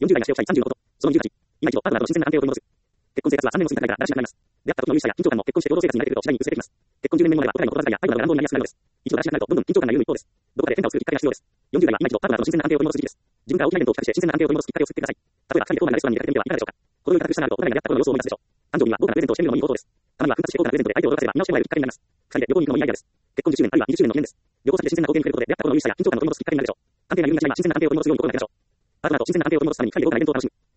40代がしておきたい30のこと。その28、今一度パートナーとの新鮮な安定を取り戻す。結婚生活は3年も過ぎたないからだらしなくなります。出会った時の優位さや緊張感も結婚して共同生活に慣れてくると次第に薄れてきます。結婚10年目の前はお互いの言葉遣いや態度などが乱暴になりやすくなるのです。一度だらしなくなるとどんどん緊張感が緩む一方です。どこかで変化を作るきっかけが必要です。40代は今一度パートナーとの新鮮な安定を取り戻す時期です。自分から大きなイベントを企画して新鮮な安定を取り戻すきっかけを作ってください。例えば二人で高価なレストランに出かけてみてはいかがでしょうか。このように企画したなるとお互いがやったことの様子を思い出すでしょう。誕生日には豪華なプレゼントをしてみるのもいい方法です。たまには奮発して豪華なプレゼントで相手を驚かせれば見直してもらえるきっかけになります。二人で旅行に行くのもいいアイデアです。結婚10周年あるいは20周年の記念です。旅行先で新鮮な光景に触れることで出会った頃の優位さや緊張感を取り戻すきっかけになるでしょう。安定な緩みがちな今新鮮な安定を取り戻すように心がけましょう。パートナーと新鮮な安定を取り戻すために二人で豪華なイベントを楽しむ。